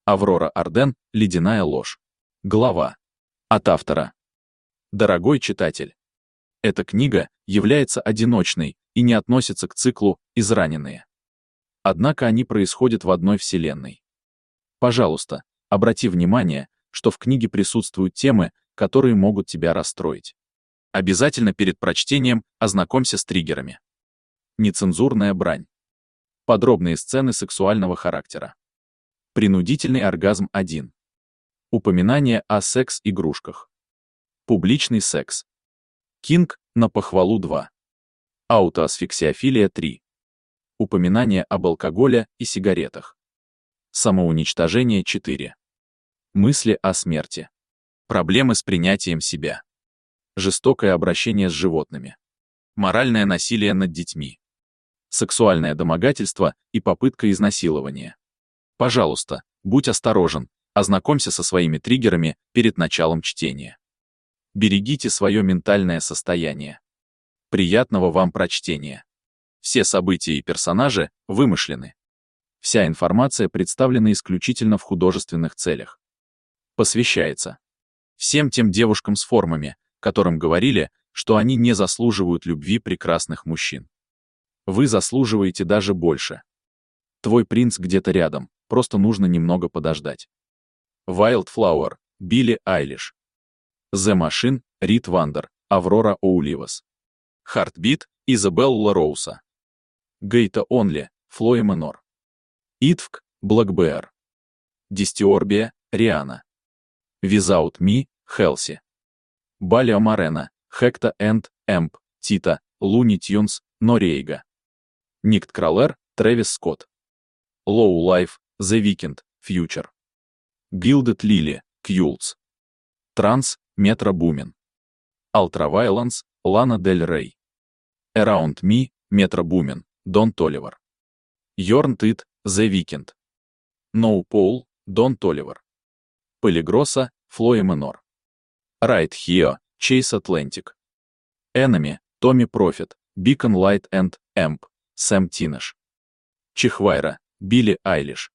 Аврора Арден «Ледяная ложь». Глава. От автора. Дорогой читатель, эта книга является одиночной и не относится к циклу «Израненные». Однако они происходят в одной вселенной. Пожалуйста, обрати внимание, что в книге присутствуют темы, которые могут тебя расстроить. Обязательно перед прочтением ознакомься с триггерами. Нецензурная брань. Подробные сцены сексуального характера. Принудительный оргазм 1. Упоминание о секс-игрушках. Публичный секс. Кинг на похвалу 2. Аутоасфиксиофилия 3. Упоминание об алкоголе и сигаретах. Самоуничтожение 4. Мысли о смерти. Проблемы с принятием себя. Жестокое обращение с животными. Моральное насилие над детьми. Сексуальное домогательство и попытка изнасилования. Пожалуйста, будь осторожен, ознакомься со своими триггерами перед началом чтения. Берегите свое ментальное состояние. Приятного вам прочтения. Все события и персонажи вымышлены. Вся информация представлена исключительно в художественных целях. Посвящается всем тем девушкам с формами, которым говорили, что они не заслуживают любви прекрасных мужчин. Вы заслуживаете даже больше. Твой принц где-то рядом, просто нужно немного подождать. Wildflower, Билли Айлиш. The Machine, Рит Вандер, Аврора Оуливас. Heartbeat, Изабелла Роуса. Гейта Онли, Флои Менор. Итвк, Блэкбеар. Дистиорбия, Риана. Without Me, Хелси. Балио Марена, Хекта энд Эмп, Тита, Луни Тюнс, Норейга. Никт Кроллер, Трэвис Скотт. Low Life, The Weeknd, Future. Gilded Lily, Кьюлс. Транс, Метро Бумин. Ultraviolence, Лана Дель Рей. Around Me, Метро Бумин, Дон Толивер. Йорн Тит, The Weeknd. No Paul, Дон Толивер. Полигроса, Флои Менор. Right Here, Chase Atlantic. Enemy, Томми Профит, Beacon Light and Эмп, Сэм Тинеш. Чихвайра, Билли Айлиш.